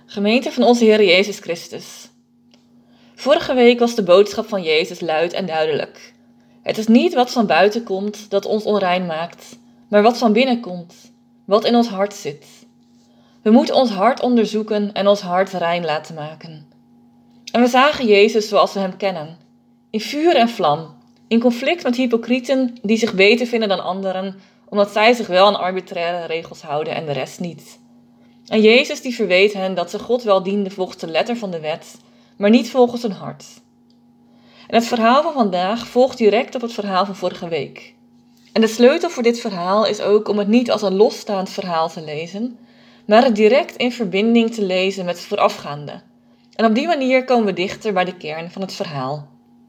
Gemeente van onze Heer Jezus Christus. Vorige week was de boodschap van Jezus luid en duidelijk. Het is niet wat van buiten komt dat ons onrein maakt, maar wat van binnen komt, wat in ons hart zit. We moeten ons hart onderzoeken en ons hart rein laten maken. En we zagen Jezus zoals we hem kennen, in vuur en vlam, in conflict met hypocrieten die zich beter vinden dan anderen, omdat zij zich wel aan arbitraire regels houden en de rest niet. En Jezus die verweet hen dat ze God wel dienden volgens de letter van de wet, maar niet volgens hun hart. En het verhaal van vandaag volgt direct op het verhaal van vorige week. En de sleutel voor dit verhaal is ook om het niet als een losstaand verhaal te lezen, maar het direct in verbinding te lezen met het voorafgaande. En op die manier komen we dichter bij de kern van het verhaal.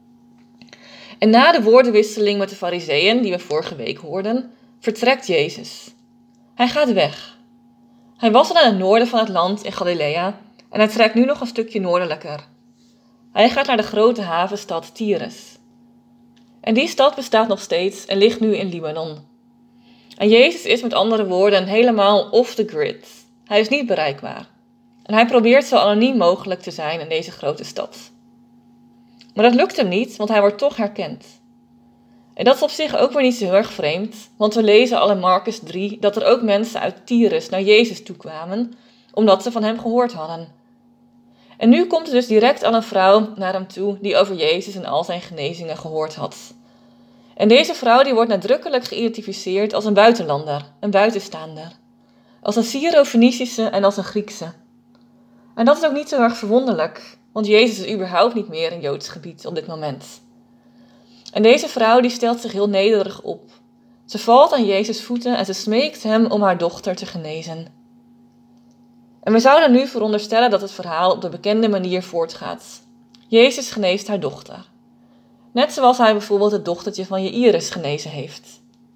En na de woordenwisseling met de Farizeeën, die we vorige week hoorden, vertrekt Jezus. Hij gaat weg. Hij was al aan het noorden van het land in Galilea en hij trekt nu nog een stukje noordelijker. Hij gaat naar de grote havenstad Tyrus. En die stad bestaat nog steeds en ligt nu in Libanon. En Jezus is met andere woorden helemaal off the grid. Hij is niet bereikbaar. En hij probeert zo anoniem mogelijk te zijn in deze grote stad. Maar dat lukt hem niet, want hij wordt toch herkend. En dat is op zich ook weer niet zo heel erg vreemd, want we lezen al in Marcus 3 dat er ook mensen uit Tyrus naar Jezus toekwamen, omdat ze van hem gehoord hadden. En nu komt er dus direct al een vrouw naar hem toe die over Jezus en al zijn genezingen gehoord had. En deze vrouw die wordt nadrukkelijk geïdentificeerd als een buitenlander, een buitenstaander. Als een Syro-Fenicische en als een Griekse. En dat is ook niet zo erg verwonderlijk, want Jezus is überhaupt niet meer in Joods gebied op dit moment. En deze vrouw die stelt zich heel nederig op. Ze valt aan Jezus' voeten en ze smeekt hem om haar dochter te genezen. En we zouden nu veronderstellen dat het verhaal op de bekende manier voortgaat. Jezus geneest haar dochter. Net zoals hij bijvoorbeeld het dochtertje van Jaïrus genezen heeft.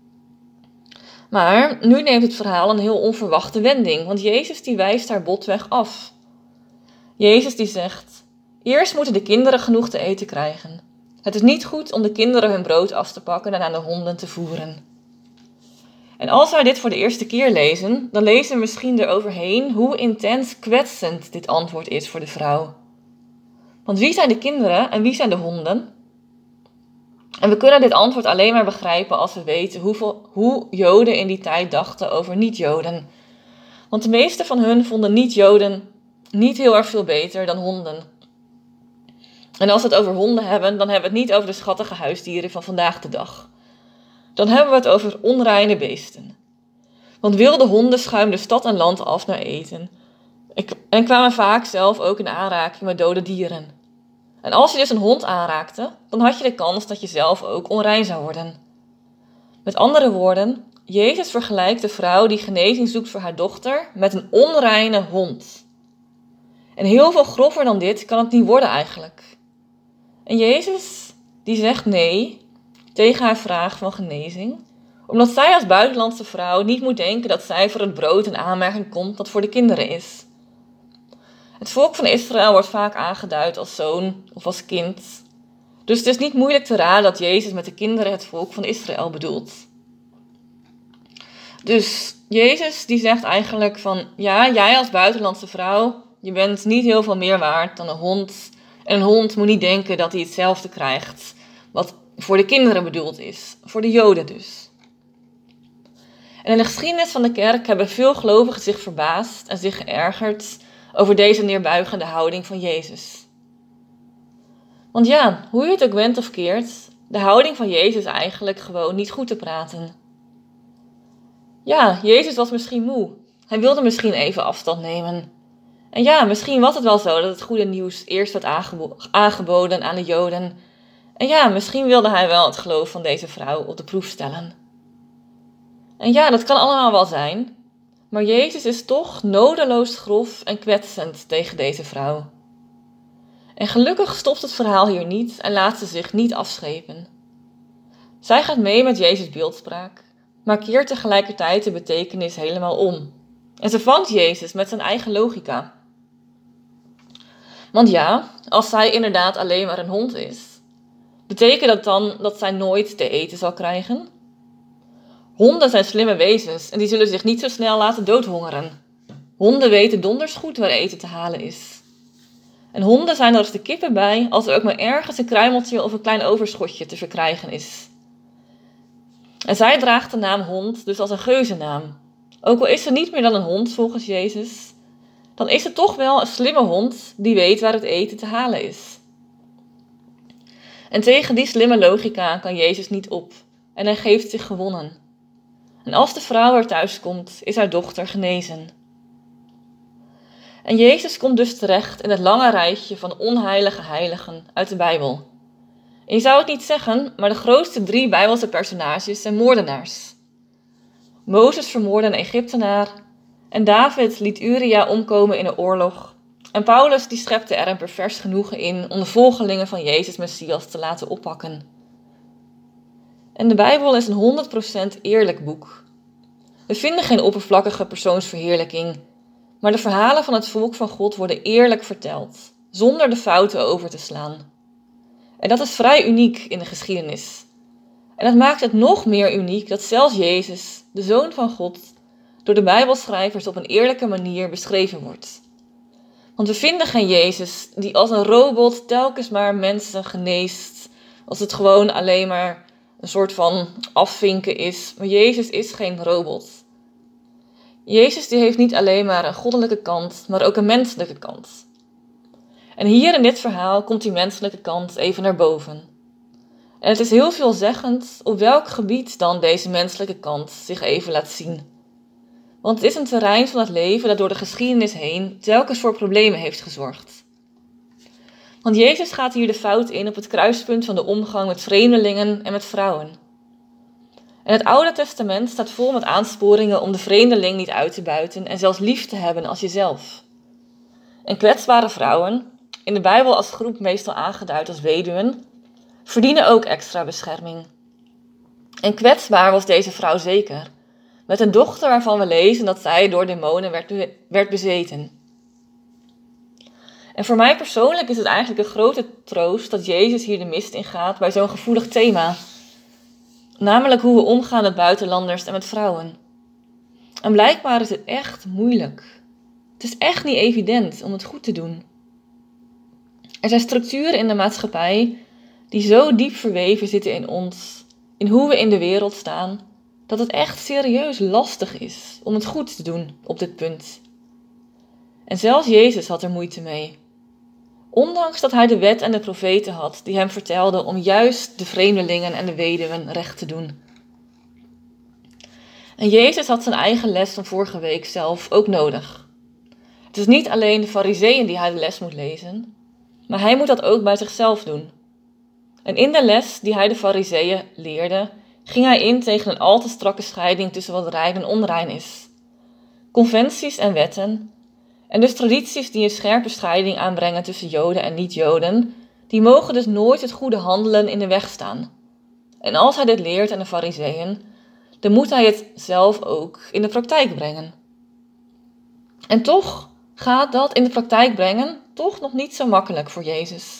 Maar nu neemt het verhaal een heel onverwachte wending, want Jezus die wijst haar botweg af. Jezus die zegt, eerst moeten de kinderen genoeg te eten krijgen. Het is niet goed om de kinderen hun brood af te pakken en aan de honden te voeren. En als wij dit voor de eerste keer lezen, dan lezen we misschien eroverheen hoe intens kwetsend dit antwoord is voor de vrouw. Want wie zijn de kinderen en wie zijn de honden? En we kunnen dit antwoord alleen maar begrijpen als we weten hoe Joden in die tijd dachten over niet-Joden. Want de meeste van hun vonden niet-Joden niet heel erg veel beter dan honden. En als we het over honden hebben, dan hebben we het niet over de schattige huisdieren van vandaag de dag. Dan hebben we het over onreine beesten. Want wilde honden schuimden stad en land af naar eten. En kwamen vaak zelf ook in aanraking met dode dieren. En als je dus een hond aanraakte, dan had je de kans dat je zelf ook onrein zou worden. Met andere woorden, Jezus vergelijkt de vrouw die genezing zoekt voor haar dochter met een onreine hond. En heel veel grover dan dit kan het niet worden eigenlijk. En Jezus die zegt nee tegen haar vraag van genezing, omdat zij als buitenlandse vrouw niet moet denken dat zij voor het brood in aanmerking komt dat voor de kinderen is. Het volk van Israël wordt vaak aangeduid als zoon of als kind. Dus het is niet moeilijk te raden dat Jezus met de kinderen het volk van Israël bedoelt. Dus Jezus die zegt eigenlijk van, ja, jij als buitenlandse vrouw, je bent niet heel veel meer waard dan een hond. En een hond moet niet denken dat hij hetzelfde krijgt wat voor de kinderen bedoeld is, voor de Joden dus. En in de geschiedenis van de kerk hebben veel gelovigen zich verbaasd en zich geërgerd over deze neerbuigende houding van Jezus. Want ja, hoe je het ook went of keert, de houding van Jezus is eigenlijk gewoon niet goed te praten. Ja, Jezus was misschien moe. Hij wilde misschien even afstand nemen. En ja, misschien was het wel zo dat het goede nieuws eerst werd aangeboden aan de Joden. En ja, misschien wilde hij wel het geloof van deze vrouw op de proef stellen. En ja, dat kan allemaal wel zijn. Maar Jezus is toch nodeloos grof en kwetsend tegen deze vrouw. En gelukkig stopt het verhaal hier niet en laat ze zich niet afschepen. Zij gaat mee met Jezus' beeldspraak, maar keert tegelijkertijd de betekenis helemaal om. En ze vangt Jezus met zijn eigen logica. Want ja, als zij inderdaad alleen maar een hond is, betekent dat dan dat zij nooit te eten zal krijgen? Honden zijn slimme wezens en die zullen zich niet zo snel laten doodhongeren. Honden weten donders goed waar eten te halen is. En honden zijn er als de kippen bij als er ook maar ergens een kruimeltje of een klein overschotje te verkrijgen is. En zij draagt de naam hond dus als een geuzennaam. Ook al is ze niet meer dan een hond volgens Jezus, dan is het toch wel een slimme hond die weet waar het eten te halen is. En tegen die slimme logica kan Jezus niet op en hij geeft zich gewonnen. En als de vrouw er thuis komt, is haar dochter genezen. En Jezus komt dus terecht in het lange rijtje van onheilige heiligen uit de Bijbel. En je zou het niet zeggen, maar de grootste 3 Bijbelse personages zijn moordenaars. Mozes vermoordde een Egyptenaar en David liet Uria omkomen in een oorlog. En Paulus die schepte er een pervers genoegen in om de volgelingen van Jezus Messias te laten oppakken. En de Bijbel is een 100% eerlijk boek. We vinden geen oppervlakkige persoonsverheerlijking, maar de verhalen van het volk van God worden eerlijk verteld, zonder de fouten over te slaan. En dat is vrij uniek in de geschiedenis. En dat maakt het nog meer uniek dat zelfs Jezus, de Zoon van God, door de Bijbelschrijvers op een eerlijke manier beschreven wordt. Want we vinden geen Jezus die als een robot telkens maar mensen geneest, als het gewoon alleen maar een soort van afvinken is. Maar Jezus is geen robot. Jezus die heeft niet alleen maar een goddelijke kant, maar ook een menselijke kant. En hier in dit verhaal komt die menselijke kant even naar boven. En het is heel veelzeggend op welk gebied dan deze menselijke kant zich even laat zien. Want het is een terrein van het leven dat door de geschiedenis heen telkens voor problemen heeft gezorgd. Want Jezus gaat hier de fout in op het kruispunt van de omgang met vreemdelingen en met vrouwen. En het Oude Testament staat vol met aansporingen om de vreemdeling niet uit te buiten en zelfs lief te hebben als jezelf. En kwetsbare vrouwen, in de Bijbel als groep meestal aangeduid als weduwen, verdienen ook extra bescherming. En kwetsbaar was deze vrouw zeker, met een dochter waarvan we lezen dat zij door demonen werd bezeten. En voor mij persoonlijk is het eigenlijk een grote troost dat Jezus hier de mist in gaat bij zo'n gevoelig thema. Namelijk hoe we omgaan met buitenlanders en met vrouwen. En blijkbaar is het echt moeilijk. Het is echt niet evident om het goed te doen. Er zijn structuren in de maatschappij die zo diep verweven zitten in ons, in hoe we in de wereld staan, dat het echt serieus lastig is om het goed te doen op dit punt. En zelfs Jezus had er moeite mee. Ondanks dat hij de wet en de profeten had die hem vertelden om juist de vreemdelingen en de weduwen recht te doen. En Jezus had zijn eigen les van vorige week zelf ook nodig. Het is niet alleen de Farizeeën die hij de les moet lezen, maar hij moet dat ook bij zichzelf doen. En in de les die hij de Farizeeën leerde, ging hij in tegen een al te strakke scheiding tussen wat rein en onrein is. Conventies en wetten, en dus tradities die een scherpe scheiding aanbrengen tussen Joden en niet-Joden, die mogen dus nooit het goede handelen in de weg staan. En als hij dit leert aan de Farizeeën, dan moet hij het zelf ook in de praktijk brengen. En toch gaat dat in de praktijk brengen toch nog niet zo makkelijk voor Jezus.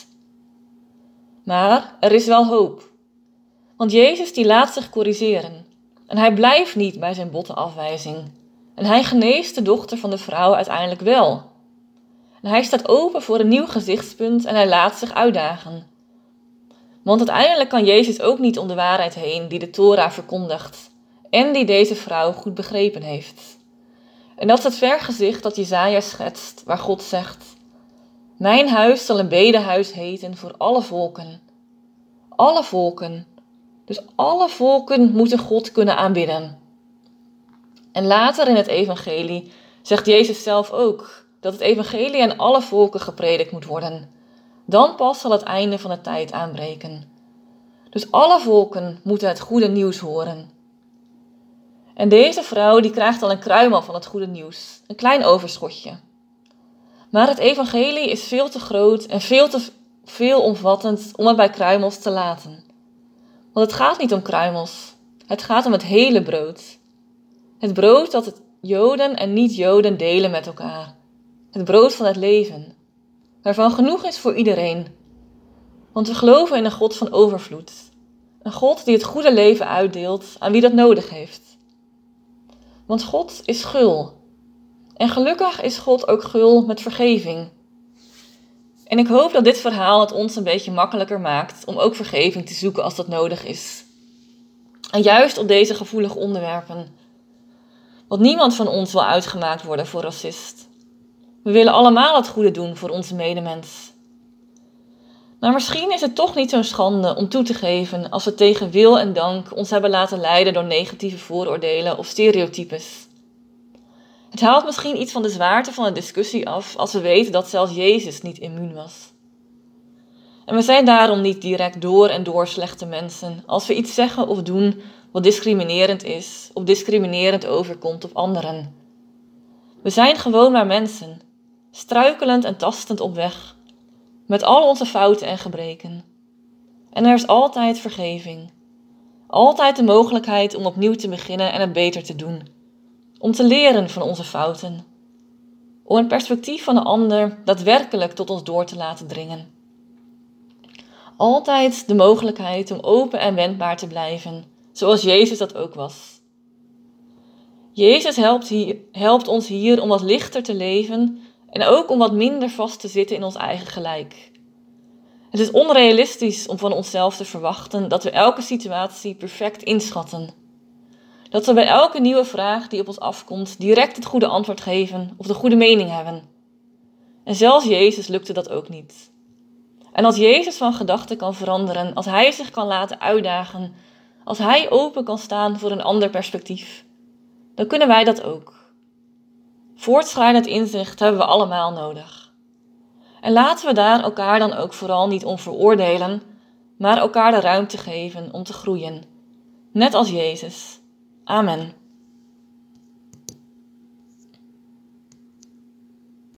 Maar er is wel hoop. Want Jezus die laat zich corrigeren. En hij blijft niet bij zijn botte afwijzing. En hij geneest de dochter van de vrouw uiteindelijk wel. En hij staat open voor een nieuw gezichtspunt en hij laat zich uitdagen. Want uiteindelijk kan Jezus ook niet om de waarheid heen die de Torah verkondigt. En die deze vrouw goed begrepen heeft. En dat is het vergezicht dat Jesaja schetst, waar God zegt: Mijn huis zal een bedehuis heten voor alle volken. Alle volken. Dus alle volken moeten God kunnen aanbidden. En later in het evangelie zegt Jezus zelf ook dat het evangelie aan alle volken gepredikt moet worden. Dan pas zal het einde van de tijd aanbreken. Dus alle volken moeten het goede nieuws horen. En deze vrouw die krijgt al een kruimel van het goede nieuws, een klein overschotje. Maar het evangelie is veel te groot en veel te veelomvattend om het bij kruimels te laten. Want het gaat niet om kruimels, het gaat om het hele brood. Het brood dat het Joden en niet-Joden delen met elkaar. Het brood van het leven, waarvan genoeg is voor iedereen. Want we geloven in een God van overvloed. Een God die het goede leven uitdeelt aan wie dat nodig heeft. Want God is gul. En gelukkig is God ook gul met vergeving. En ik hoop dat dit verhaal het ons een beetje makkelijker maakt om ook vergeving te zoeken als dat nodig is. En juist op deze gevoelige onderwerpen. Want niemand van ons wil uitgemaakt worden voor racist. We willen allemaal het goede doen voor onze medemens. Maar misschien is het toch niet zo'n schande om toe te geven als we tegen wil en dank ons hebben laten leiden door negatieve vooroordelen of stereotypes. Het haalt misschien iets van de zwaarte van de discussie af als we weten dat zelfs Jezus niet immuun was. En we zijn daarom niet direct door en door slechte mensen als we iets zeggen of doen wat discriminerend is of discriminerend overkomt op anderen. We zijn gewoon maar mensen, struikelend en tastend op weg, met al onze fouten en gebreken. En er is altijd vergeving. Altijd de mogelijkheid om opnieuw te beginnen en het beter te doen. Om te leren van onze fouten. Om het perspectief van de ander daadwerkelijk tot ons door te laten dringen. Altijd de mogelijkheid om open en wendbaar te blijven, zoals Jezus dat ook was. Jezus helpt ons hier om wat lichter te leven en ook om wat minder vast te zitten in ons eigen gelijk. Het is onrealistisch om van onszelf te verwachten dat we elke situatie perfect inschatten. Dat we bij elke nieuwe vraag die op ons afkomt direct het goede antwoord geven of de goede mening hebben. En zelfs Jezus lukte dat ook niet. En als Jezus van gedachten kan veranderen, als hij zich kan laten uitdagen, als hij open kan staan voor een ander perspectief, dan kunnen wij dat ook. Voortschrijdend inzicht hebben we allemaal nodig. En laten we daar elkaar dan ook vooral niet om veroordelen, maar elkaar de ruimte geven om te groeien. Net als Jezus. Amen.